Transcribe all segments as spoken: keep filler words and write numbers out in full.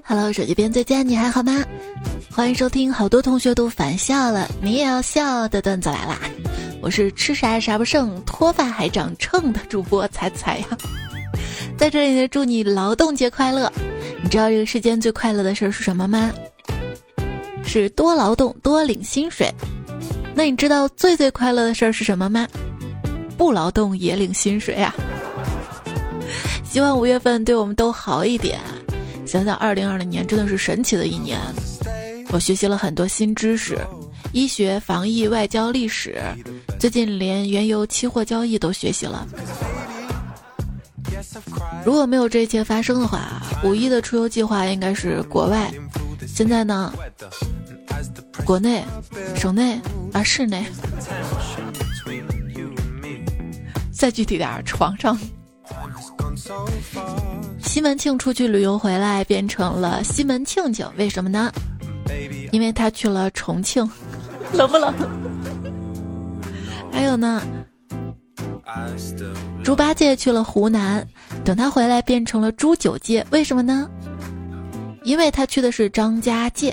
Hello， 手机边最佳，你还好吗？欢迎收听好多同学都返校了，你也要笑的段子来啦！我是吃啥啥不剩，脱发还长秤的主播彩彩呀，在这里呢，祝你劳动节快乐！你知道这个世间最快乐的事是什么吗？是多劳动多领薪水。那你知道最最快乐的事是什么吗？不劳动也领薪水啊！希望五月份对我们都好一点。想想二零二零年真的是神奇的一年，我学习了很多新知识，医学、防疫、外交、历史，最近连原油期货交易都学习了。如果没有这一切发生的话，五一的出游计划应该是国外。现在呢，国内、省内啊，市内，再具体点，床上。西门庆出去旅游回来变成了西门庆庆，为什么呢？因为他去了重庆。冷不冷？还有呢，猪八戒去了湖南，等他回来变成了猪九戒，为什么呢？因为他去的是张家界。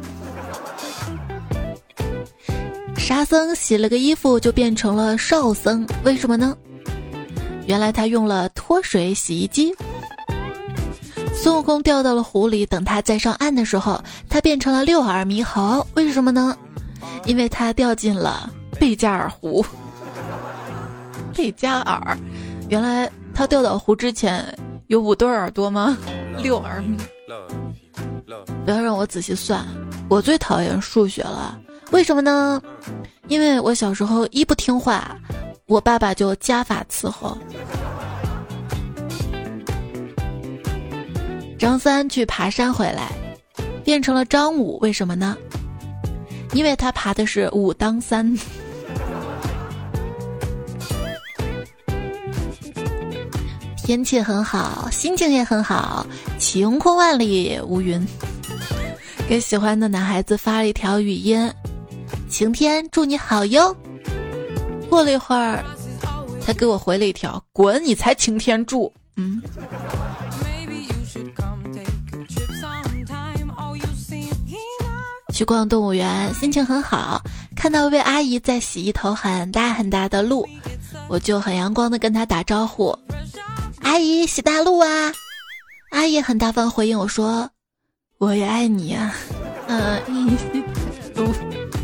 沙僧洗了个衣服就变成了少僧，为什么呢？原来他用了脱水洗衣机。孙悟空掉到了湖里，等他再上岸的时候，他变成了六耳猕猴，为什么呢？因为他掉进了贝加尔湖。贝加尔，原来他掉到湖之前有五对耳朵吗？六耳猕。不要让我仔细算，我最讨厌数学了，为什么呢？因为我小时候一不听话，我爸爸就家法伺候。张三去爬山回来变成了张五，为什么呢？因为他爬的是武当山。天气很好，心情也很好，晴空万里无云。给喜欢的男孩子发了一条语音，晴天祝你好哟。过了一会儿他给我回了一条，滚你才晴天祝。嗯，去逛动物园，心情很好，看到一位阿姨在洗一头很大很大的鹿，我就很阳光的跟她打招呼，阿姨洗大鹿啊。阿姨很大方回应我说，我也爱你啊。嗯，你洗大鹿。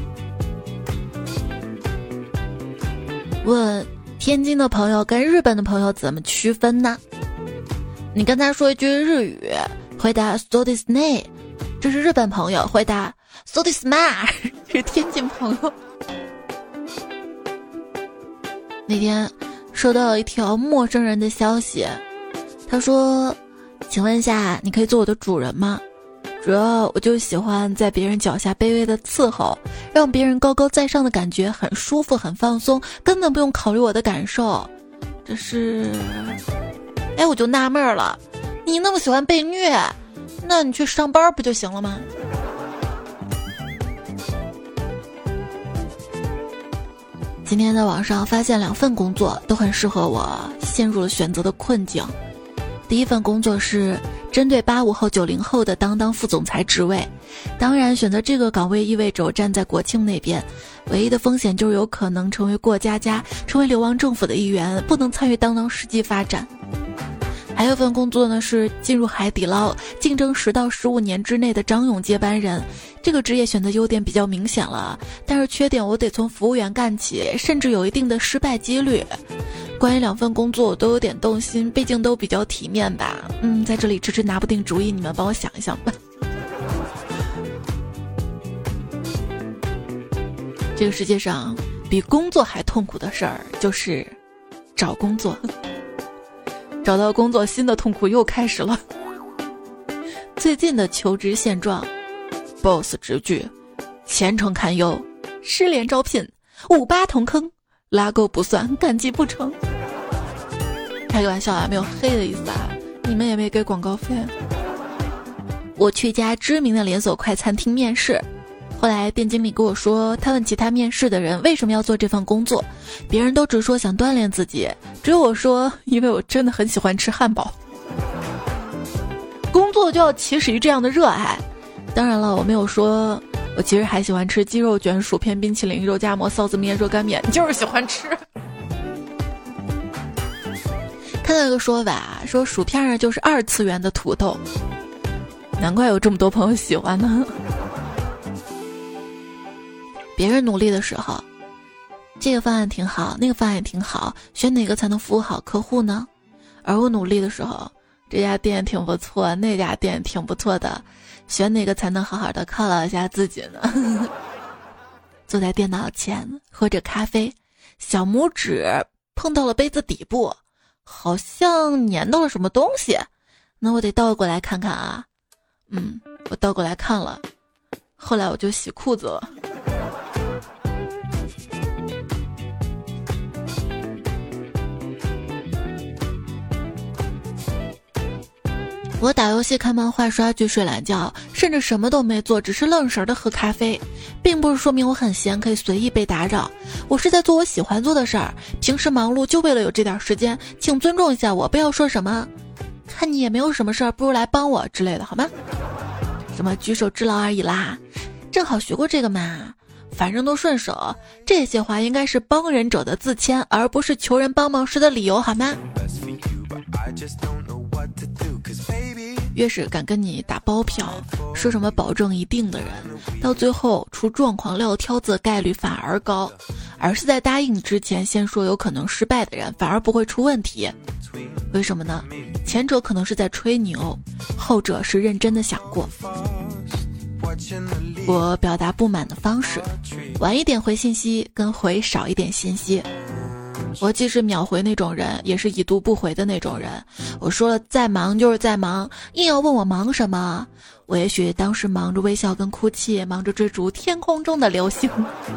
问天津的朋友跟日本的朋友怎么区分呢？你跟他说一句日语，回答 so this ne， 这是日本朋友，回答 so this ma 是天津朋友。那天收到一条陌生人的消息，他说，请问一下你可以做我的主人吗？主要我就喜欢在别人脚下卑微的伺候，让别人高高在上的感觉很舒服很放松，根本不用考虑我的感受。这是，哎，我就纳闷了，你那么喜欢被虐，那你去上班不就行了吗？今天在网上发现两份工作都很适合我，陷入了选择的困境。第一份工作是针对八五后九零后的当当副总裁职位，当然选择这个岗位意味着我站在国庆那边，唯一的风险就是有可能成为过家家，成为流亡政府的一员，不能参与当当实际发展。还有一份工作呢，是进入海底捞，竞争十到十五年之内的张勇接班人。这个职业选择优点比较明显了，但是缺点我得从服务员干起，甚至有一定的失败几率。关于两份工作我都有点动心，毕竟都比较体面吧。嗯，在这里迟迟拿不定主意，你们帮我想一想吧。这个世界上比工作还痛苦的事儿就是找工作。找到工作，新的痛苦又开始了。最近的求职现状 boss 直拒，前程堪忧，失联招聘，五八同坑，拉钩不算，赶集不成。开个玩笑啊，没有黑的意思啊，你们也没给广告费。我去一家知名的连锁快餐厅面试，后来店经理跟我说，他问其他面试的人为什么要做这份工作，别人都只说想锻炼自己，只有我说因为我真的很喜欢吃汉堡。工作错就要起始于这样的热爱。当然了，我没有说我其实还喜欢吃鸡肉卷、薯片、冰淇淋、肉夹馍、臊子面、热干面，你就是喜欢吃。看到一个说法，说薯片儿就是二次元的土豆，难怪有这么多朋友喜欢呢。别人努力的时候，这个方案挺好，那个方案也挺好，选哪个才能服务好客户呢？而我努力的时候，这家店挺不错，那家店挺不错的，选哪个才能好好的犒劳一下自己呢？坐在电脑前喝着咖啡，小拇指碰到了杯子底部，好像粘到了什么东西，那我得倒过来看看啊。嗯，我倒过来看了，后来我就洗裤子了。我打游戏、看漫画、刷剧、睡懒觉，甚至什么都没做，只是愣神的喝咖啡，并不是说明我很闲，可以随意被打扰。我是在做我喜欢做的事儿，平时忙碌就为了有这点时间，请尊重一下我，不要说什么看你也没有什么事儿，不如来帮我之类的，好吗？什么举手之劳而已啦，正好学过这个嘛，反正都顺手，这些话应该是帮人者的自谦，而不是求人帮忙时的理由，好吗？越是敢跟你打包票，说什么保证一定的人，到最后出状况撂挑子的概率反而高，而是在答应之前先说有可能失败的人，反而不会出问题。为什么呢？前者可能是在吹牛，后者是认真的想过。我表达不满的方式，晚一点回信息跟回少一点信息。我既是秒回那种人，也是已读不回的那种人。我说了再忙就是再忙，硬要问我忙什么，我也许当时忙着微笑跟哭泣，忙着追逐天空中的流星，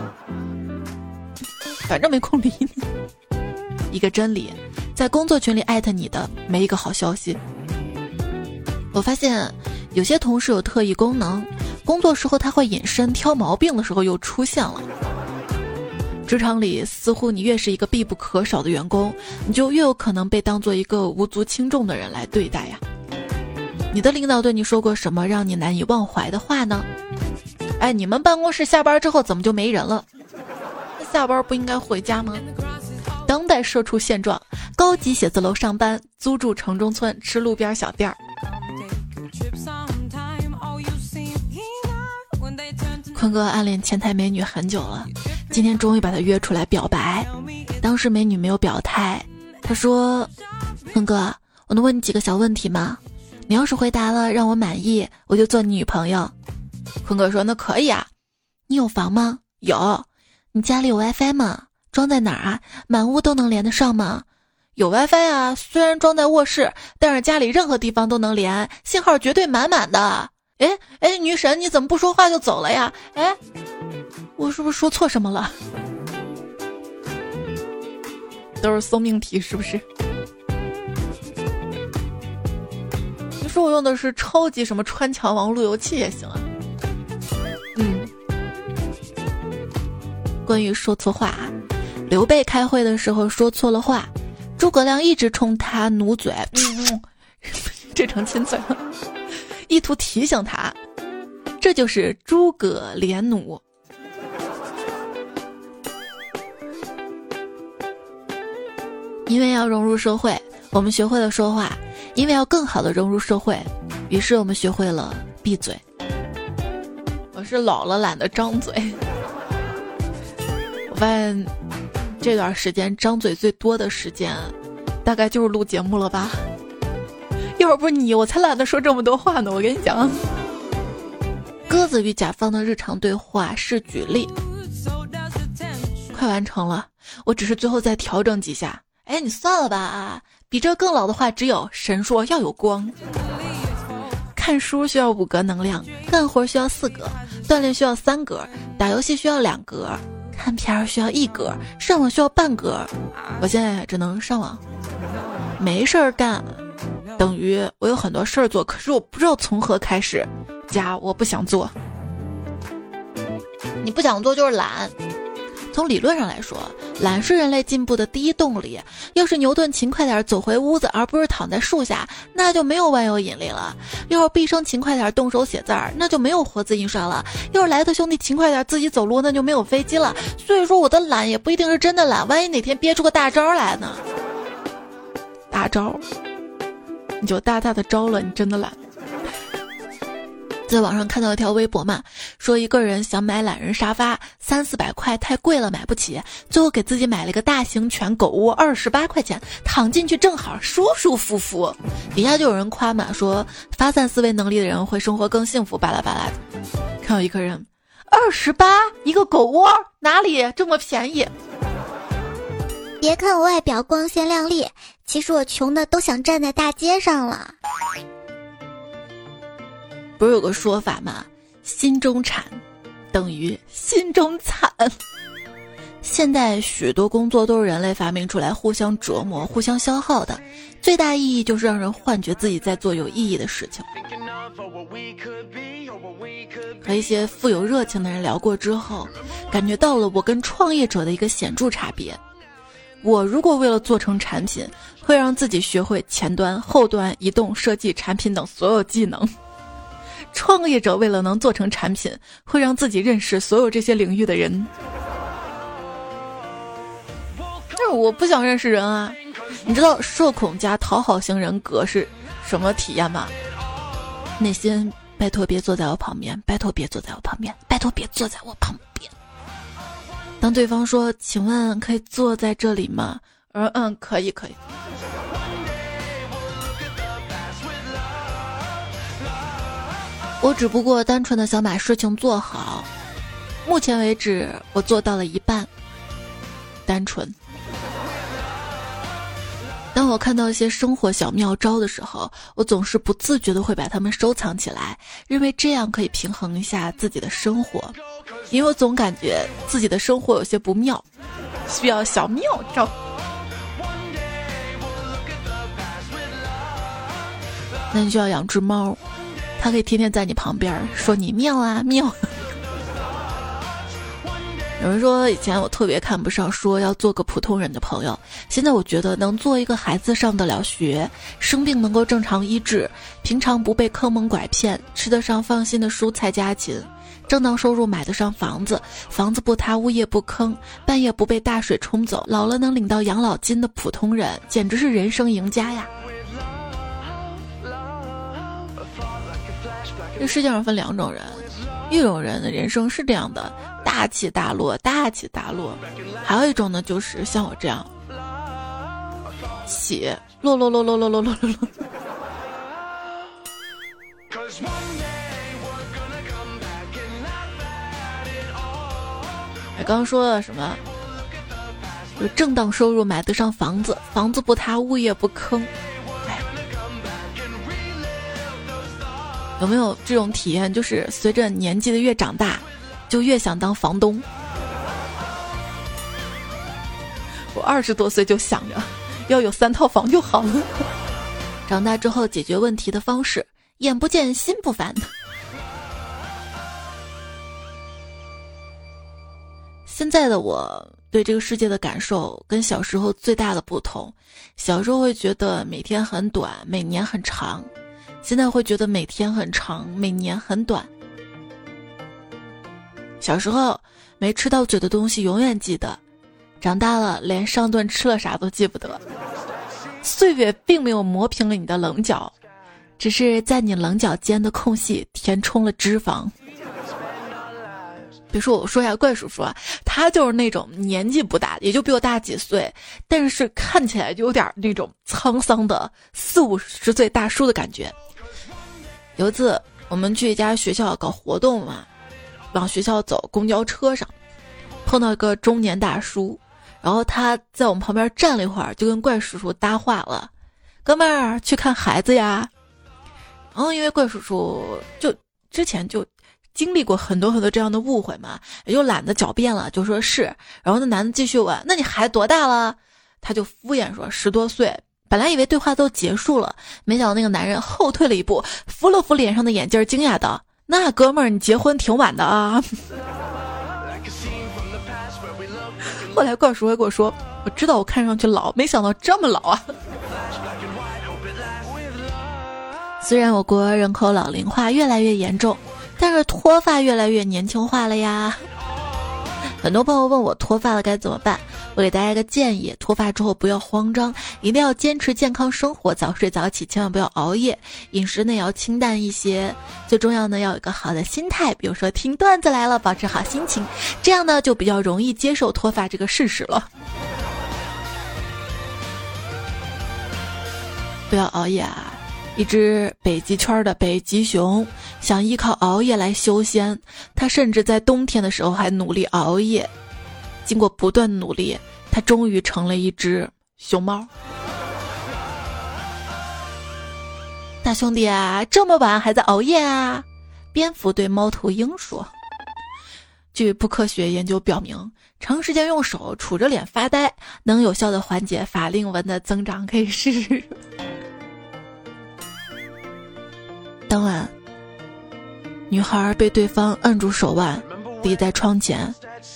反正没空理你。一个真理，在工作群里艾特你的没一个好消息。我发现有些同事有特异功能，工作时候他会隐身，挑毛病的时候又出现了。职场里似乎你越是一个必不可少的员工，你就越有可能被当做一个无足轻重的人来对待呀。你的领导对你说过什么让你难以忘怀的话呢？哎，你们办公室下班之后怎么就没人了？那下班不应该回家吗？当代社畜现状，高级写字楼上班，租住城中村，吃路边小店儿。坤哥暗恋前台美女很久了，今天终于把她约出来表白。当时美女没有表态，她说：坤哥，我能问你几个小问题吗？你要是回答了让我满意，我就做你女朋友。坤哥说：那可以啊。你有房吗？有。你家里有 WiFi 吗？装在哪儿啊？满屋都能连得上吗？有 WiFi 啊，虽然装在卧室，但是家里任何地方都能连，信号绝对满满的。哎哎，女神你怎么不说话就走了呀？哎，我是不是说错什么了？都是送命题是不是？你说我用的是超级什么穿墙王路由器也行啊。嗯，关于说错话，刘备开会的时候说错了话，诸葛亮一直冲他努嘴，嗯，这成亲嘴了，意图提醒他，这就是诸葛连弩。因为要融入社会，我们学会了说话；因为要更好的融入社会，于是我们学会了闭嘴。我是老了懒得张嘴。我发现这段时间张嘴最多的时间，大概就是录节目了吧。要不是你，我才懒得说这么多话呢。我跟你讲，鸽子与甲方的日常对话是举例，快完成了，我只是最后再调整几下。哎，你算了吧啊！比这更老的话只有神说要有光。看书需要五格能量，干活需要四格，锻炼需要三格，打游戏需要两格，看片儿需要一格，上网需要半格。我现在只能上网，没事儿干，等于我有很多事儿做，可是我不知道从何开始。加我不想做，你不想做就是懒。 从理论上来说，懒是人类进步的第一动力。要是牛顿勤快点走回屋子，而不是躺在树下，那就没有万有引力了；要是毕生勤快点动手写字儿，那就没有活字印刷了；要是莱特兄弟勤快点自己走路，那就没有飞机了。所以说我的懒也不一定是真的懒，万一哪天憋出个大招来呢？大招，你就大大的招了，你真的懒。在网上看到一条微博嘛，说一个人想买懒人沙发，三四百块太贵了，买不起，最后给自己买了一个大型犬狗窝，二十八块钱，躺进去正好舒舒服服。底下就有人夸嘛，说发散思维能力的人会生活更幸福，巴拉巴拉的。看到一个人，二十八一个狗窝，哪里这么便宜？ 别看我外表光鲜亮丽，其实我穷的都想站在大街上了。 不是有个说法吗？心中产等于心中惨。现在许多工作都是人类发明出来互相折磨互相消耗的，最大意义就是让人幻觉自己在做有意义的事情。和一些富有热情的人聊过之后，感觉到了我跟创业者的一个显著差别。我如果为了做成产品，会让自己学会前端后端移动设计产品等所有技能，创业者为了能做成产品，会让自己认识所有这些领域的人。但是我不想认识人啊！你知道社恐加讨好型人格是什么体验吗？内心拜托别坐在我旁边，拜托别坐在我旁边，拜托别坐在我旁边。当对方说请问可以坐在这里吗？呃嗯可以可以。我只不过单纯的想把事情做好，目前为止我做到了一半。单纯。当我看到一些生活小妙招的时候，我总是不自觉的会把它们收藏起来，认为这样可以平衡一下自己的生活，因为我总感觉自己的生活有些不妙，需要小妙招。那你就要养只猫，它可以天天在你旁边说你妙啊妙。有人说以前我特别看不上说要做个普通人的朋友，现在我觉得能做一个孩子上得了学，生病能够正常医治，平常不被坑蒙拐骗，吃得上放心的蔬菜家禽，正当收入买得上房子，房子不塌物业不坑，半夜不被大水冲走，老了能领到养老金的普通人，简直是人生赢家呀。这世界上分两种人，一种人的人生是这样的，大起大落大起大落，还有一种呢就是像我这样起落落落落落落落落落。刚刚说了什么？有正当收入买得上房子，房子不塌物业不坑。有没有这种体验，就是随着年纪的越长大就越想当房东？我二十多岁就想着要有三套房就好了。长大之后解决问题的方式，眼不见心不烦。现在的我对这个世界的感受跟小时候最大的不同，小时候会觉得每天很短，每年很长，现在会觉得每天很长，每年很短。小时候没吃到嘴的东西永远记得，长大了连上顿吃了啥都记不得。岁月并没有磨平了你的棱角，只是在你棱角间的空隙填充了脂肪。比如说我说一下怪叔叔啊，他就是那种年纪不大，也就比我大几岁，但是看起来就有点那种沧桑的四五十岁大叔的感觉。有一次我们去一家学校搞活动嘛，往学校走，公交车上碰到一个中年大叔，然后他在我们旁边站了一会儿，就跟怪叔叔搭话了，哥们儿去看孩子呀。然后因为怪叔叔就之前就经历过很多很多这样的误会嘛，也就懒得狡辩了，就说是。然后那男的继续问，那你孩子多大了？他就敷衍说十多岁。本来以为对话都结束了，没想到那个男人后退了一步，扶了扶脸上的眼镜，惊讶道，那哥们儿你结婚挺晚的啊。 后来怪叔还跟我说，我知道我看上去老，没想到这么老啊。虽然我国人口老龄化越来越严重，但是脱发越来越年轻化了呀。很多朋友问我脱发了该怎么办，我给大家一个建议，脱发之后不要慌张，一定要坚持健康生活，早睡早起，千万不要熬夜，饮食呢也要清淡一些，最重要呢要有一个好的心态，比如说听段子来了，保持好心情，这样呢就比较容易接受脱发这个事实了。不要熬夜啊！一只北极圈的北极熊想依靠熬夜来修仙，它甚至在冬天的时候还努力熬夜。经过不断努力，它终于成了一只熊猫。大兄弟啊，这么晚还在熬夜啊？蝙蝠对猫头鹰说。据不科学研究表明，长时间用手杵着脸发呆能有效的缓解法令纹的增长，可以试试。当晚，女孩被对方按住手腕，立在窗前。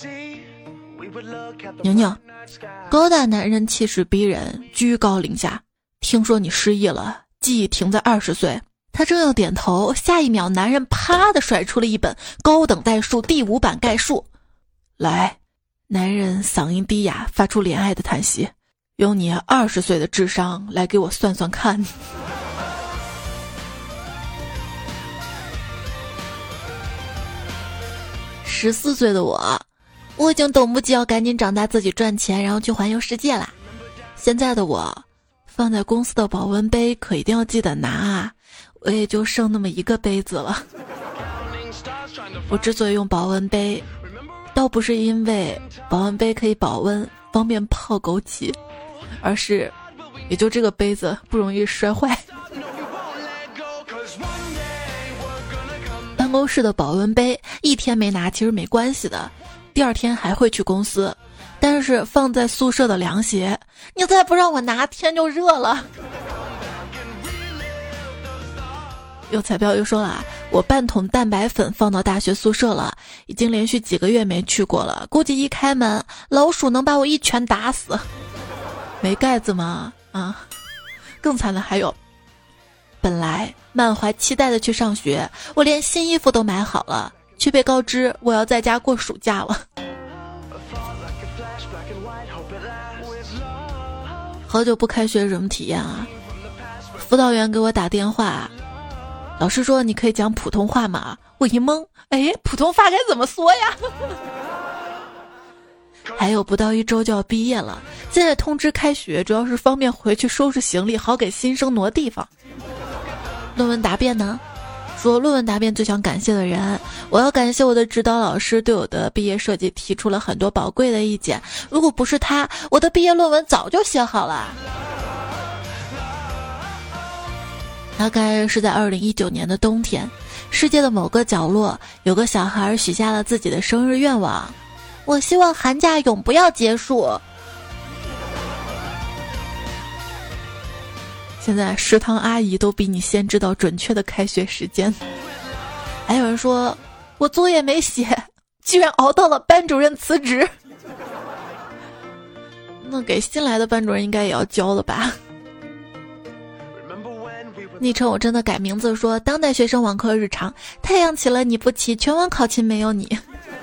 宁宁，高大男人气势逼人，居高临下。听说你失忆了，记忆停在二十岁。他正要点头，下一秒，男人啪的甩出了一本高等代数第五版概述。来，男人嗓音低哑，发出怜爱的叹息。用你二十岁的智商来给我算算看。十四岁的我，我已经等不及要赶紧长大，自己赚钱，然后去环游世界啦。现在的我，放在公司的保温杯可一定要记得拿啊，我也就剩那么一个杯子了。我之所以用保温杯，倒不是因为保温杯可以保温，方便泡枸杞，而是也就这个杯子不容易摔坏。办公室的保温杯一天没拿其实没关系的，第二天还会去公司，但是放在宿舍的凉鞋，你再不让我拿，天就热了。有彩票又说了，我半桶蛋白粉放到大学宿舍了，已经连续几个月没去过了，估计一开门老鼠能把我一拳打死。没盖子吗？啊，更惨的还有，本来满怀期待的去上学，我连新衣服都买好了，却被告知我要在家过暑假了。好久不开学什么体验啊？辅导员给我打电话，老师说你可以讲普通话吗？我一懵，哎，普通话该怎么说呀？还有不到一周就要毕业了，现在通知开学主要是方便回去收拾行李，好给新生挪地方。论文答辩呢？说论文答辩最想感谢的人，我要感谢我的指导老师对我的毕业设计提出了很多宝贵的意见，如果不是他，我的毕业论文早就写好了。大概是在二零一九年的冬天，世界的某个角落有个小孩许下了自己的生日愿望，我希望寒假永不要结束。现在食堂阿姨都比你先知道准确的开学时间。还有人说我作业没写，居然熬到了班主任辞职。那给新来的班主任应该也要交了吧。昵称我真的改名字说，当代学生网课日常，太阳起了你不起，全网考勤没有你。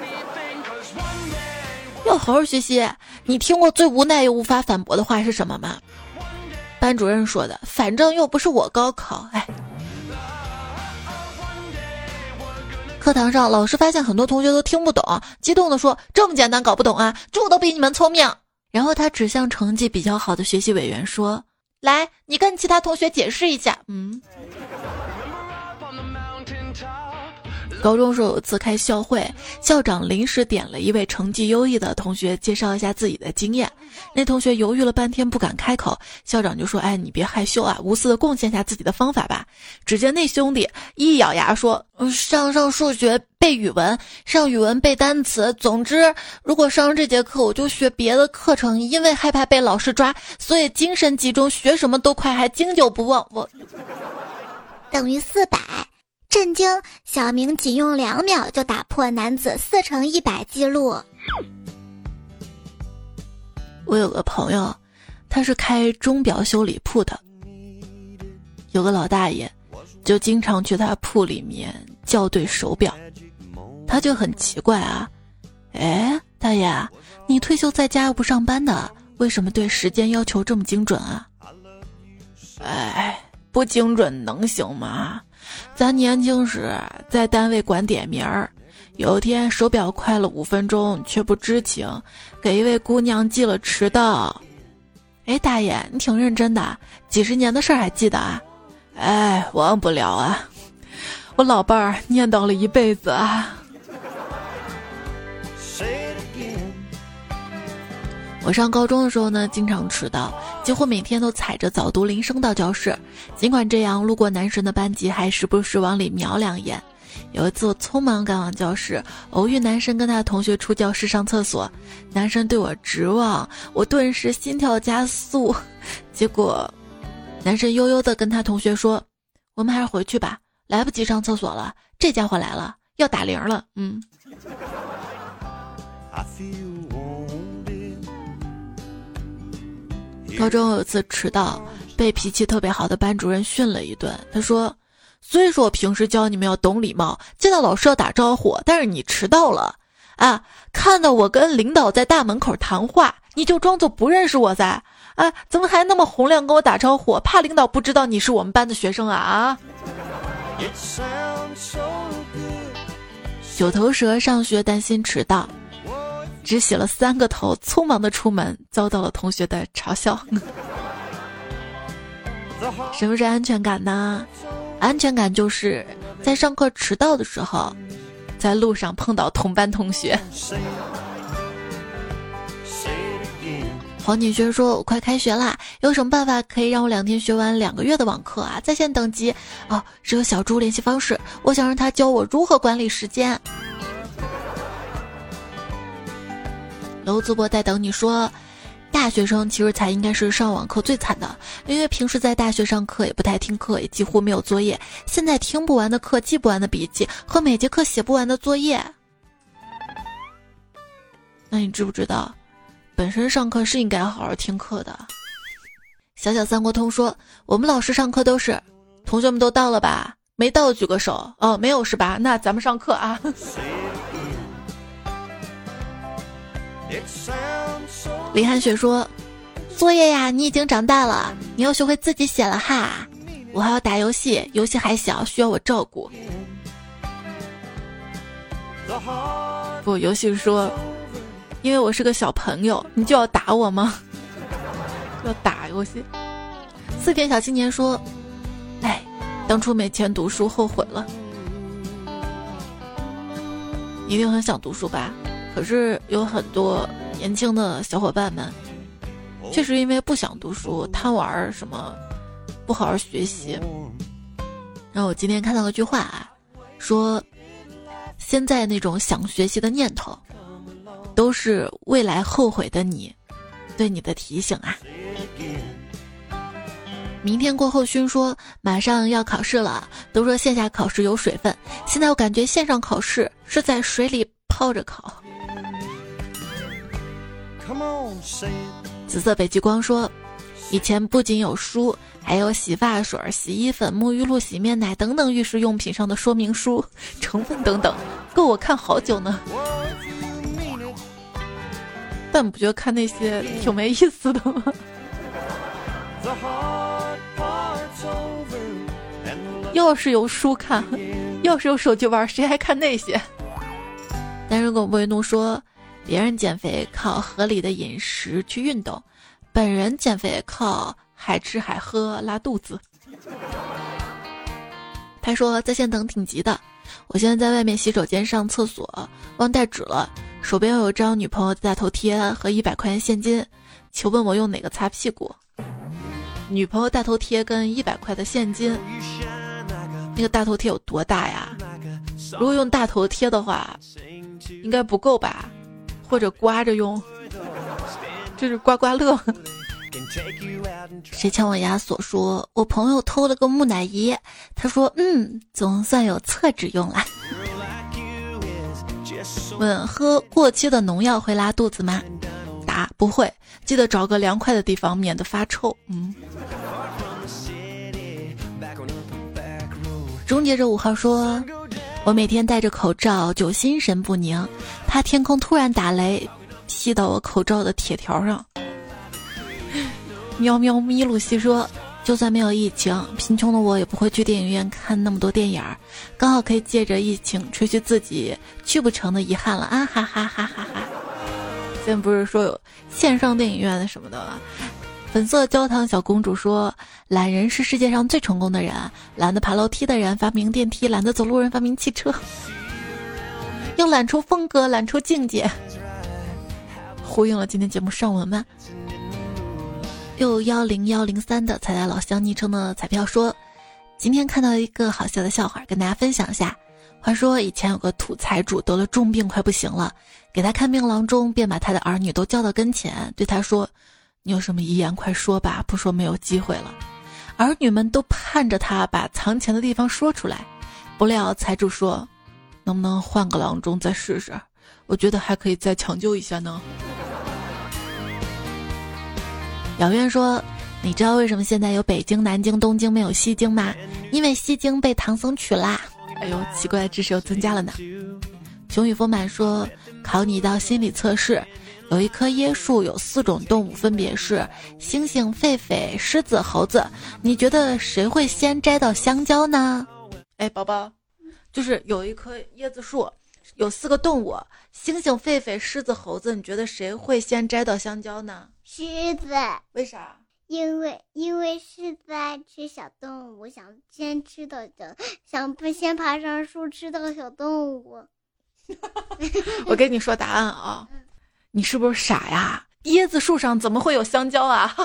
要好好学习。你听过最无奈又无法反驳的话是什么吗？班主任说的，反正又不是我高考。哎，课堂上老师发现很多同学都听不懂，激动地说，这么简单搞不懂啊，猪都比你们聪明。然后他指向成绩比较好的学习委员说，来，你跟其他同学解释一下。嗯，高中时候有次开校会，校长临时点了一位成绩优异的同学介绍一下自己的经验。那同学犹豫了半天不敢开口，校长就说，哎，你别害羞啊，无私的贡献下自己的方法吧。只见那兄弟一咬牙说，上上数学背语文，上语文背单词，总之如果上这节课我就学别的课程，因为害怕被老师抓，所以精神集中，学什么都快，还经久不忘。我等于四百。震惊！小明仅用两秒就打破男子四乘一百记录。 我有个朋友，他是开钟表修理铺的，有个老大爷就经常去他铺里面校对手表，他就很奇怪啊，哎，大爷，你退休在家又不上班的，为什么对时间要求这么精准啊？哎，不精准能行吗？咱年轻时在单位管点名儿，有一天手表快了五分钟却不知情，给一位姑娘记了迟到。哎，大爷，你挺认真的，几十年的事儿还记得啊？哎，忘不了啊，我老伴儿念叨了一辈子啊。我上高中的时候呢，经常迟到，几乎每天都踩着早读铃声到教室。尽管这样，路过男神的班级还时不时往里瞄两眼。有一次我匆忙赶往教室，偶遇男神跟他的同学出教室上厕所，男神对我直望，我顿时心跳加速。结果男神悠悠地跟他同学说，我们还是回去吧，来不及上厕所了，这家伙来了，要打铃了。嗯。高中有一次迟到，被脾气特别好的班主任训了一顿。他说，虽说我平时教你们要懂礼貌，见到老师要打招呼，但是你迟到了啊！看到我跟领导在大门口谈话，你就装作不认識我噻啊？怎么还那么洪亮跟我打招呼？怕领导不知道你是我们班的学生啊啊！九头蛇上学担心迟到，只洗了三个头，匆忙的出门，遭到了同学的嘲笑。什么是安全感呢？安全感就是在上课迟到的时候，在路上碰到同班同学。黄景轩说，我快开学啦，有什么办法可以让我两天学完两个月的网课啊？在线等级哦，只有小猪联系方式，我想让他教我如何管理时间。楼淄博在等你说，大学生其实才应该是上网课最惨的，因为平时在大学上课也不太听课，也几乎没有作业。现在听不完的课，记不完的笔记和每节课写不完的作业。那你知不知道，本身上课是应该好好听课的。小小三国通说，我们老师上课都是，同学们都到了吧？没到举个手。哦，没有是吧？那咱们上课啊。李汉雪说，作业呀，你已经长大了，你要学会自己写了哈。我还要打游戏，游戏还小，需要我照顾。不，游戏说，因为我是个小朋友，你就要打我吗？要打游戏。四田小青年说，哎，当初没钱读书后悔了。一定很想读书吧，可是有很多年轻的小伙伴们确实因为不想读书，贪玩什么，不好好学习。然后我今天看到了句话啊，说现在那种想学习的念头都是未来后悔的你对你的提醒啊。明天过后勋说，马上要考试了，都说线下考试有水分，现在我感觉线上考试是在水里泡着考。紫色北极光说，以前不仅有书，还有洗发水、洗衣粉、沐浴露、洗面奶等等浴室用品上的说明书、成分等等，够我看好久呢。但不觉得看那些挺没意思的吗？要是有书看，要是有手机玩，谁还看那些？但如果维怒说，别人减肥靠合理的饮食去运动，本人减肥靠海吃海喝拉肚子。他说在线等挺急的，我现在在外面洗手间上厕所，忘带纸了，手边有张女朋友的大头贴和一百块钱现金，求问我用哪个擦屁股？女朋友大头贴跟一百块的现金，那个大头贴有多大呀？如果用大头贴的话应该不够吧，或者刮着用，这是刮刮乐。谁抢我亚索说，我朋友偷了个木乃伊，他说嗯，总算有厕纸用了。问，喝过期的农药会拉肚子吗？答， 不会，记得找个凉快的地方，免得发臭。嗯。终结者五号说，我每天戴着口罩就心神不宁，怕天空突然打雷劈到我口罩的铁条上。喵喵咪露西说，就算没有疫情，贫穷的我也不会去电影院看那么多电影儿，刚好可以借着疫情吹去自己去不成的遗憾了啊哈哈哈哈哈！现在不是说有线上电影院的什么的吗？粉色焦糖小公主说，懒人是世界上最成功的人，懒得爬楼梯的人发明电梯，懒得走路人发明汽车，又懒出风格，懒出境界，呼应了今天节目上文吗？又幺零幺零三的彩彩老乡昵称的彩票说，今天看到一个好笑的笑话，跟大家分享一下。话说以前有个土财主得了重病，快不行了，给他看病郎中便把他的儿女都叫到跟前，对他说，你有什么遗言快说吧，不说没有机会了。儿女们都盼着他把藏钱的地方说出来，不料财主说，能不能换个郎中再试试，我觉得还可以再抢救一下呢。姚渊说，你知道为什么现在有北京、南京、东京没有西京吗？因为西京被唐僧取啦。哎呦，奇怪的知识又增加了呢。熊宇丰满说，考你一道心理测试，有一棵椰树，有四种动物，分别是猩猩、狒狒、狮子、猴子，你觉得谁会先摘到香蕉呢？哎，宝宝，就是有一棵椰子树，有四个动物，猩猩、狒狒、狮子、猴子，你觉得谁会先摘到香蕉呢？ 狮子。 为啥？ 因为因为狮子爱吃小动物，想先吃到的，想不先爬上树吃到小动物。 我跟你说答案啊，你是不是傻呀？椰子树上怎么会有香蕉啊？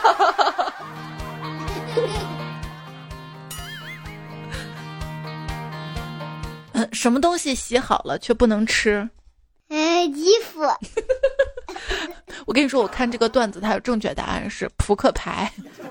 嗯，什么东西洗好了却不能吃？ 哎，衣服。 我跟你说，我看这个段子，它有正确答案是扑克牌。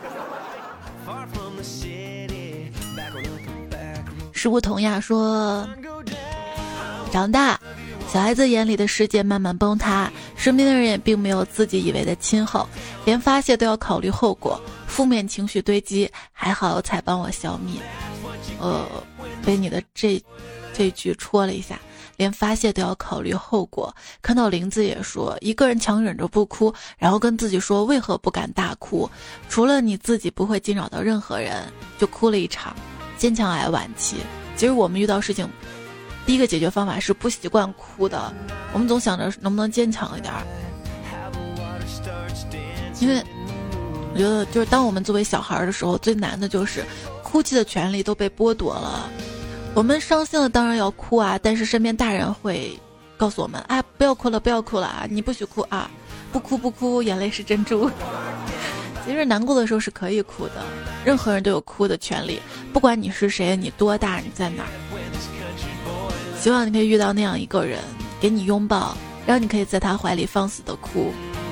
食物童呀说，长大，小孩子眼里的世界慢慢崩塌，身边的人也并没有自己以为的亲厚，连发泄都要考虑后果，负面情绪堆积，还好才帮我消灭。呃，被你的这这句戳了一下。连发泄都要考虑后果。看到林子也说，一个人强忍着不哭，然后跟自己说为何不敢大哭，除了你自己不会惊扰到任何人，就哭了一场，坚强癌晚期。其实我们遇到事情，第一个解决方法是不习惯哭的，我们总想着能不能坚强一点，因为我觉得就是当我们作为小孩的时候，最难的就是哭泣的权利都被剥夺了。我们伤心了当然要哭啊，但是身边大人会告诉我们，啊，不要哭了不要哭了啊，你不许哭啊，不哭不哭，眼泪是珍珠。其实难过的时候是可以哭的，任何人都有哭的权利，不管你是谁，你多大，你在哪儿。希望你可以遇到那样一个人，给你拥抱，让你可以在他怀里放肆的哭。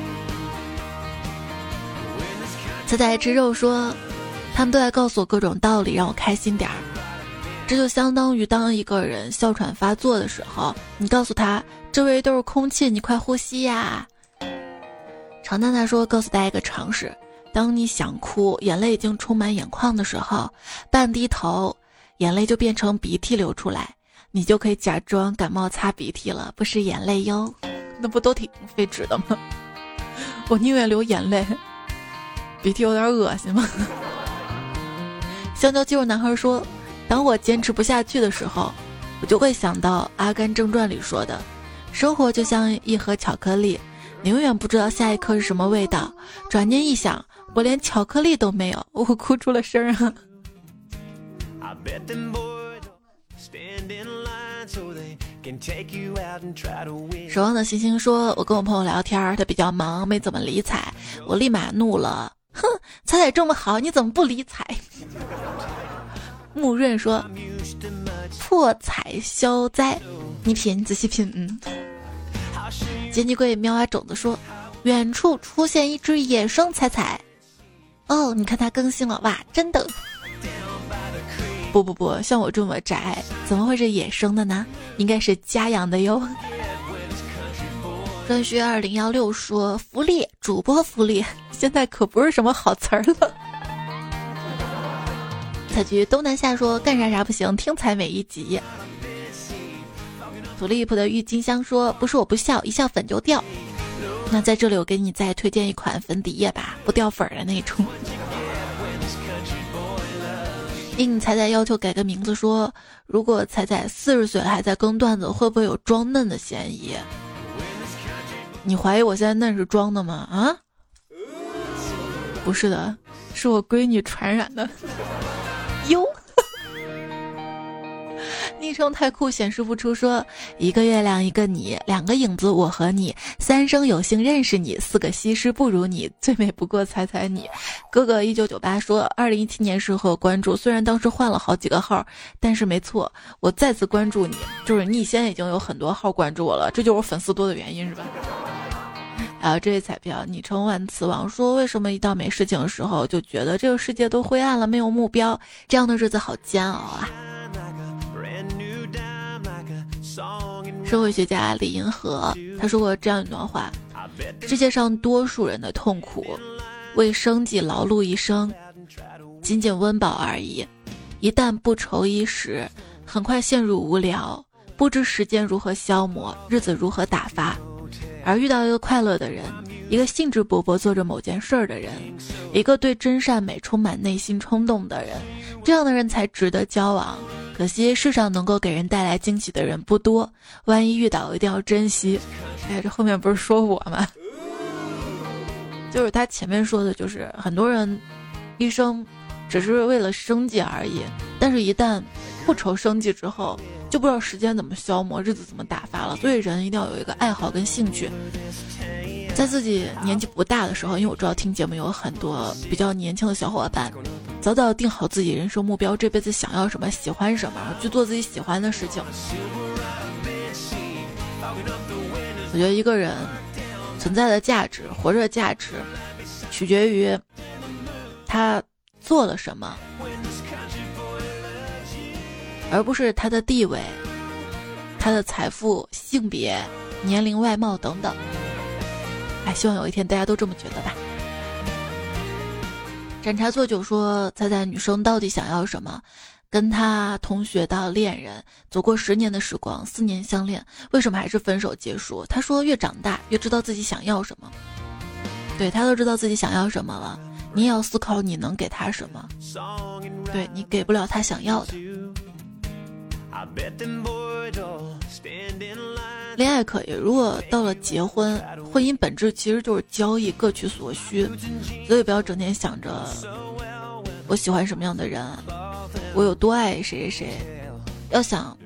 菜菜吃肉说，他们都在告诉我各种道理，让我开心点儿。这就相当于当一个人哮喘发作的时候，你告诉他周围都是空气，你快呼吸呀。常娜娜说，告诉大家一个常识，当你想哭，眼泪已经充满眼眶的时候，半低头，眼泪就变成鼻涕流出来，你就可以假装感冒擦鼻涕了，不是眼泪哟。那不都挺费纸的吗？我宁愿流眼泪，鼻涕有点恶心吗？香蕉肌肉男孩说，当我坚持不下去的时候，我就会想到《阿甘正传》里说的，生活就像一盒巧克力，你永远不知道下一颗是什么味道。转念一想，我连巧克力都没有，我哭出了声啊。守望的星星说，我跟我朋友聊天，他比较忙，没怎么理睬，我立马怒了，哼，彩彩这么好，你怎么不理睬？穆润说，破财消灾，你品，仔细品。嗯。杰尼龟喵啊种子说，远处出现一只野生彩彩。哦，你看它更新了，哇，真的。不不不，像我这么宅，怎么会是野生的呢？应该是家养的哟。 专需二零幺六说福利主播福利，现在可不是什么好词儿了。采菊东南下说干啥啥不行，听才每一集。土利普的郁金香说不是我不笑，一笑粉就掉。那在这里我给你再推荐一款粉底液吧，不掉粉的那种。应彩彩要求改个名字说，如果彩彩四十岁了还在更段子，会不会有装嫩的嫌疑？你怀疑我现在嫩是装的吗？啊，不是的，是我闺女传染的。哟，昵称太酷显示不出说，一个月亮一个你，两个影子我和你，三生有幸认识你，四个西施不如你，最美不过猜猜你。哥哥一九九八说，二零一七年时候关注，虽然当时换了好几个号，但是没错，我再次关注你，就是你现在已经有很多号关注我了，这就是我粉丝多的原因是吧？还有这位彩票昵称万磁王说，为什么一到没事情的时候就觉得这个世界都灰暗了，没有目标，这样的日子好煎熬啊。社会学家李银河他说过这样一段话，世界上多数人的痛苦为生计劳碌一生，仅仅温饱而已，一旦不愁衣食，很快陷入无聊，不知时间如何消磨，日子如何打发。而遇到一个快乐的人，一个兴致勃勃做着某件事儿的人，一个对真善美充满内心冲动的人，这样的人才值得交往。可惜世上能够给人带来惊喜的人不多，万一遇到一定要珍惜。哎，这后面不是说我吗？就是他前面说的，就是很多人一生只是为了生计而已，但是一旦不愁生计之后，就不知道时间怎么消磨，日子怎么打发了。所以人一定要有一个爱好跟兴趣。在自己年纪不大的时候，因为我知道听节目有很多比较年轻的小伙伴，早早定好自己人生目标，这辈子想要什么，喜欢什么，去做自己喜欢的事情。我觉得一个人存在的价值，活着的价值，取决于他做了什么，而不是他的地位、他的财富、性别、年龄、外貌等等。哎，希望有一天大家都这么觉得吧。斩茶做酒说，猜猜女生到底想要什么？跟他同学到恋人，走过十年的时光，四年相恋，为什么还是分手结束？他说越长大越知道自己想要什么。对，他都知道自己想要什么了，你也要思考你能给他什么。对，你给不了他想要的。恋爱可以，如果到了结婚，婚姻本质其实就是交易，各取所需，所以不要整天想着我喜欢什么样的人，我有多爱谁谁谁，要想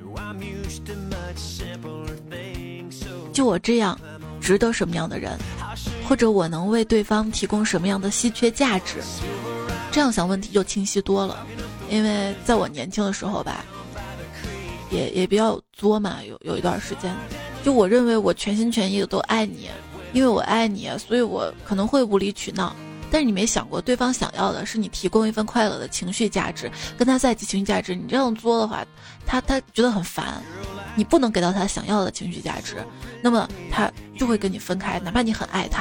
就我这样值得什么样的人，或者我能为对方提供什么样的稀缺价值，这样想问题就清晰多了。因为在我年轻的时候吧，也也比较作嘛，有有一段时间，就我认为我全心全意的都爱你，因为我爱你，所以我可能会无理取闹。但是你没想过，对方想要的是你提供一份快乐的情绪价值，跟他在一起情绪价值。你这样作的话，他他觉得很烦，你不能给到他想要的情绪价值，那么他就会跟你分开，哪怕你很爱他。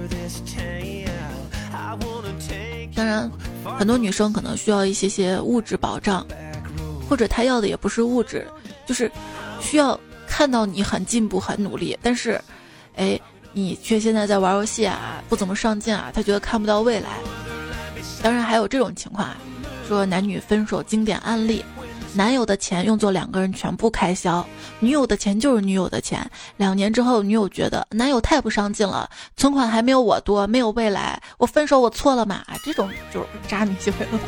当然，很多女生可能需要一些些物质保障，或者她要的也不是物质，就是需要看到你很进步很努力，但是哎，你却现在在玩游戏啊，不怎么上进啊，她觉得看不到未来。当然还有这种情况啊，说男女分手经典案例，男友的钱用作两个人全部开销，女友的钱就是女友的钱。两年之后，女友觉得男友太不上进了，存款还没有我多，没有未来，我分手我错了嘛？这种就是渣女行为了。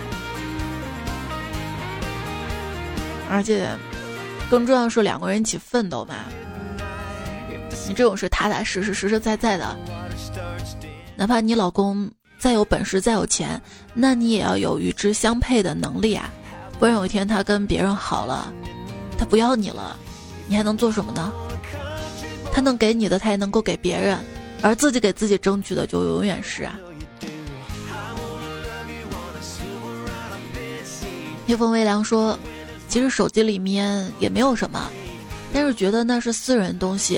而且更重要的是两个人一起奋斗嘛，你这种是踏踏实实实实在在的。哪怕你老公再有本事再有钱，那你也要有与之相配的能力啊，不然有一天他跟别人好了，他不要你了，你还能做什么呢？他能给你的他也能够给别人，而自己给自己争取的就永远是啊。夜风微凉说，其实手机里面也没有什么，但是觉得那是私人东西，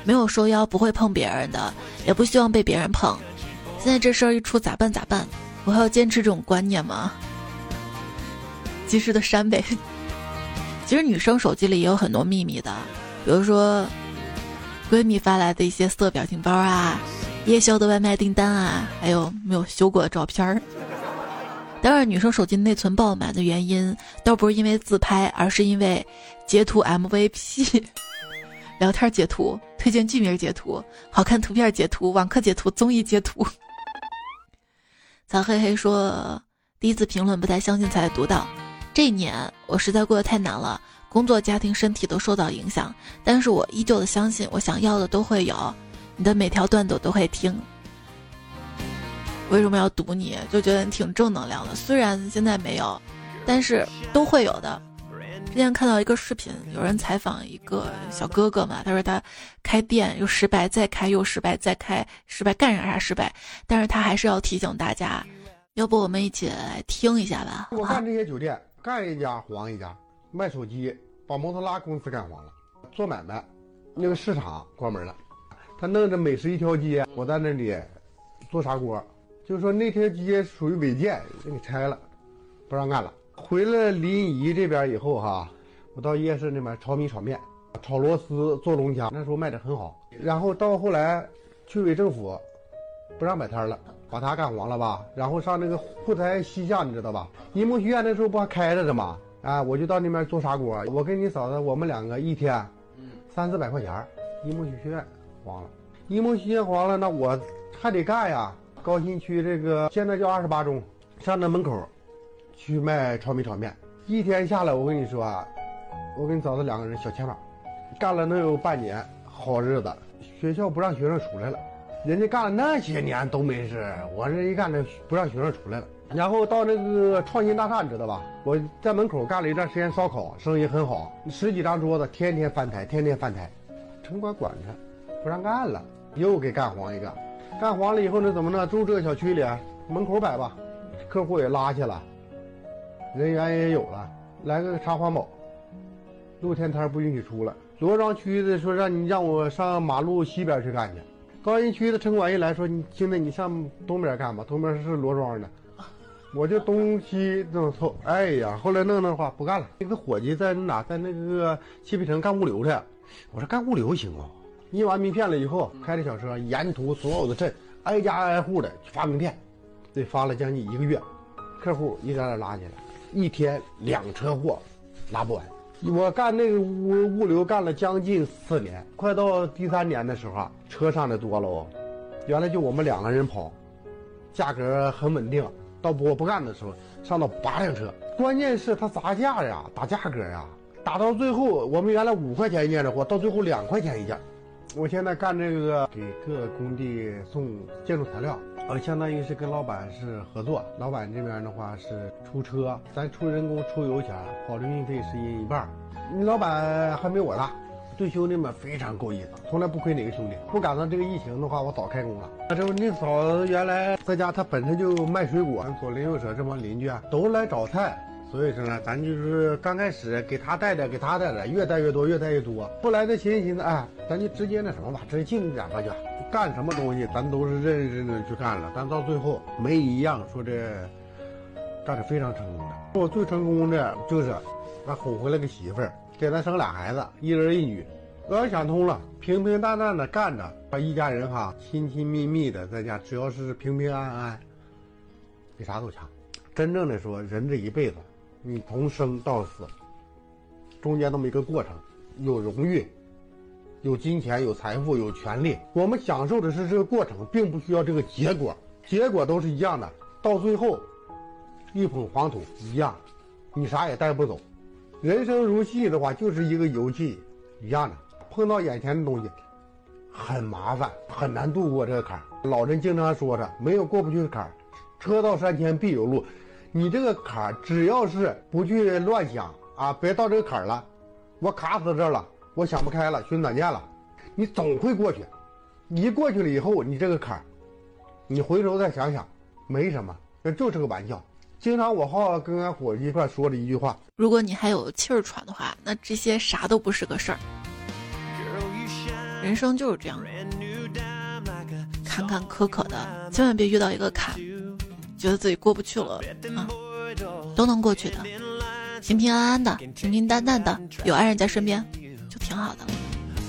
没有受邀不会碰别人的，也不希望被别人碰。现在这事儿一出咋办咋办？我还要坚持这种观念吗？及时的删呗。其实女生手机里也有很多秘密的，比如说闺蜜发来的一些色表情包啊，夜宵的外卖订单啊，还有没有修过的照片儿。当然女生手机内存爆满的原因倒不是因为自拍，而是因为截图 M V P 聊天截图、推荐剧名截图、好看图片截图、网课截图、综艺截图。曹黑黑说，第一次评论不太相信才读到，这一年我实在过得太难了，工作、家庭、身体都受到影响，但是我依旧的相信我想要的都会有，你的每条段子我都会听。为什么要读你？就觉得你挺正能量的，虽然现在没有，但是都会有的。之前看到一个视频，有人采访一个小哥哥嘛，他说他开店又失败，再开又失败，再开失败，干啥啥失败，但是他还是要提醒大家，要不我们一起来听一下吧。 我干这些酒店，干一家黄一家，卖手机把摩托拉公司干黄了，做买卖那个市场关门了，他弄着美食一条街，我在那里做砂锅，就是说那条街属于违建，就给拆了，不让干了。回了临沂这边以后哈，我到夜市那边炒米炒面，炒螺丝做龙虾，那时候卖的很好。然后到后来区委政府不让摆摊了，把他干黄了吧，然后上那个沪台西巷，你知道吧？银幕学院那时候不还开着的吗？啊，我就到那边做砂锅，我跟你嫂子我们两个一天三四百块钱。银幕学院黄了，银幕学院黄了，那我还得干呀。高新区这个现在叫二十八中，上那门口去卖炒米炒面，一天下来我跟你说啊，我跟嫂子两个人小钱包，干了能有半年好日子。学校不让学生出来了，人家干了那些年都没事，我这一干这不让学生出来了。然后到那个创新大厦你知道吧，我在门口干了一段时间烧烤，生意很好，十几张桌子天天翻台天天翻台，城管管着不让干了，又给干黄一个。干黄了以后呢，怎么呢？住这个小区里门口摆吧，客户也拉下了，人员也有了，来个查环保，露天摊不允许出来。罗庄区的说让你让我上马路西边去干去，高新区的城管一来说，你兄弟你上东边干吧，东边是罗庄的，我就东西这么凑。哎呀，后来弄弄的话不干了。那个伙计在哪，在那个西北城干物流去，我说干物流行哦。印完名片了以后，开着小车沿途所有的镇挨家挨户的发名片，得发了将近一个月，客户一点点拉起来，一天两车货拉不完。我干那个物物流干了将近四年，快到第三年的时候啊，车上的多了哦，原来就我们两个人跑，价格很稳定。到我不干的时候，上到八辆车，关键是他砸价呀，打价格呀，打到最后我们原来五块钱一件的货，到最后两块钱一件。我现在干这个给各工地送建筑材料，呃，相当于是跟老板是合作，老板这边的话是出车，咱出人工出油钱，保证运费是一一半。你老板还没我大，对兄弟们非常够意思，从来不亏哪个兄弟。不赶上这个疫情的话，我早开工了。那这不那嫂子原来在家，她本身就卖水果，左邻右舍这帮邻居啊都来找菜。所以说呢，咱就是刚开始给他带点，给他带点，越带越多，越带越多。后来呢，寻思寻思，哎，咱就直接那什么吧，直接进点吧，就干什么东西，咱都是认认真真去干了。但到最后没一样说这干得非常成功的。我最成功的就是咱哄回来个媳妇儿，给咱生俩孩子，一儿一女。我要想通了，平平淡淡的干着，把一家人哈亲亲密密的在家，只要是平平安安，比啥都强。真正的说，人这一辈子。你从生到死，中间那么一个过程，有荣誉，有金钱，有财富，有权利。我们享受的是这个过程，并不需要这个结果，结果都是一样的。到最后，一捧黄土一样，你啥也带不走。人生如戏的话，就是一个游戏一样的。碰到眼前的东西，很麻烦，很难度过这个坎儿。老人经常说着，没有过不去的坎儿，车到山前必有路。你这个坎儿，只要是不去乱想啊，别到这个坎儿了，我卡死这儿了，我想不开了，寻短见了，你总会过去。你过去了以后，你这个坎儿，你回头再想想，没什么，这就是个玩笑。经常我好跟俺伙计一块说了一句话： 如果你还有气儿喘的话，那这些啥都不是个事儿。 人生就是这样，坎坎坷坷的，千万别遇到一个坎，觉得自己过不去了啊，都能过去的，平平安安的，平平淡淡的，有爱人在身边，就挺好的了。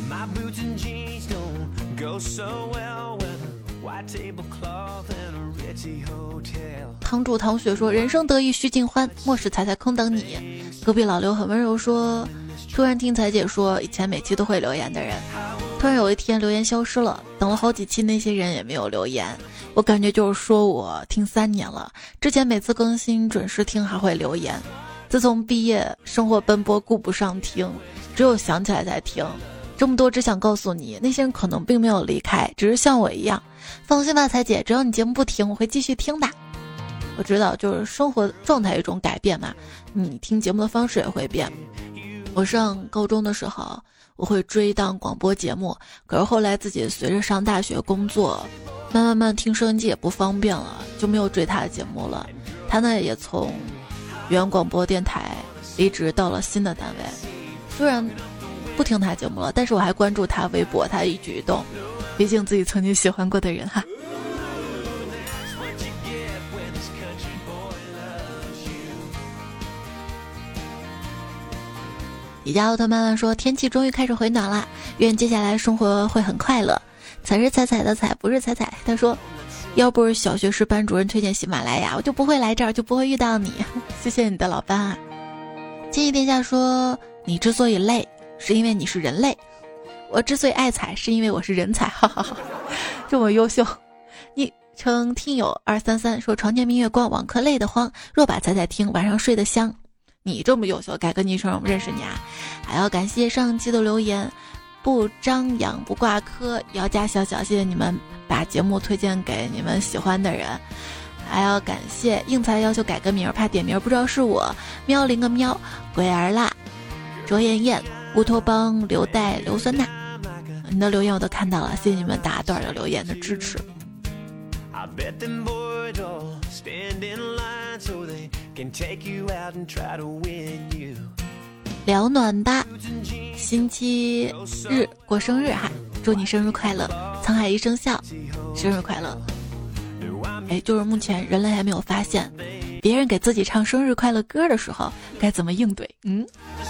堂主唐雪说：“人生得意须尽欢，莫使彩彩空等你。”隔壁老刘很温柔说：“突然听彩姐说，以前每期都会留言的人，突然有一天留言消失了，等了好几期那些人也没有留言。我感觉就是说我听三年了，之前每次更新准时听还会留言，自从毕业生活奔波顾不上听，只有想起来才听。这么多只想告诉你，那些人可能并没有离开，只是像我一样。放心吧，彩姐，只要你节目不停，我会继续听的。”我知道，就是生活状态一种改变嘛，你听节目的方式也会变。我上高中的时候，我会追一档广播节目，可是后来自己随着上大学工作，慢慢慢听收音机也不方便了，就没有追他的节目了。他呢也从原广播电台离职到了新的单位，虽然不听他节目了，但是我还关注他微博，他一举一动，毕竟自己曾经喜欢过的人哈。李家奥特曼曼说：“天气终于开始回暖了，愿接下来生活会很快乐。”彩是彩彩的彩，不是彩彩。他说：“要不是小学时班主任推荐喜马拉雅，我就不会来这儿，就不会遇到你。”谢谢你的老班啊。建议殿下说：“你之所以累，是因为你是人类；我之所以爱彩，是因为我是人才。”哈哈哈，这么优秀。昵称听友二三三说：“床前明月光，网课累得慌，若把彩彩听，晚上睡得香。”你这么优秀，改个昵称我们认识你啊！还要感谢上期的留言，不张扬不挂科，姚家小小，谢谢你们把节目推荐给你们喜欢的人。还要感谢应才要求改个名，怕点名不知道是我，喵零个喵，鬼儿啦，卓艳艳，乌托邦，刘代，硫酸钠，你的留言我都看到了，谢谢你们大段的留言的支持。聊暖吧，星期日过生日哈，祝你生日快乐，沧海一声笑，生日快乐。哎，就是目前人类还没有发现，别人给自己唱生日快乐歌的时候该怎么应对。嗯，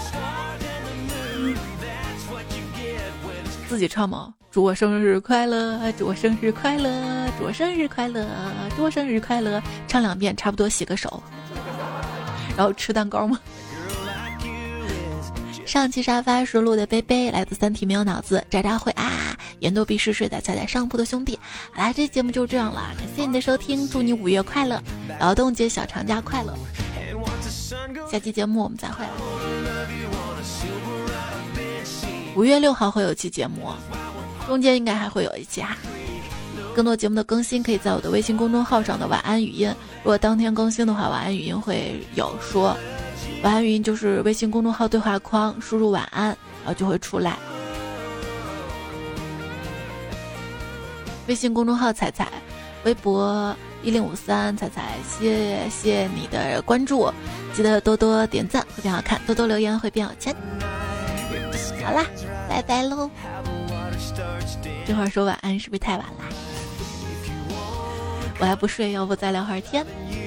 自己唱吗？祝我生日快乐，祝我生日快乐，祝我生日快乐，祝我生日快乐，唱两遍差不多洗个手，然后吃蛋糕吗？上期沙发是录的贝贝，来自三体没有脑子，渣渣会啊，言多必失睡的踩在上铺的兄弟。好啦，这节目就这样了，感谢你的收听，祝你五月快乐，劳动节小长假快乐，下期节目我们再会了。五月六号会有期节目，中间应该还会有一期哈。更多节目的更新可以在我的微信公众号上的晚安语音，如果当天更新的话，晚安语音会有说，晚安语音就是微信公众号对话框输入晚安，然后就会出来。微信公众号彩彩，微博一零五三彩彩，谢谢你的关注，记得多多点赞会变好看，多多留言会变有钱。好啦，拜拜喽！这会儿说晚安是不是太晚啦？我还不睡，要不再聊会儿天？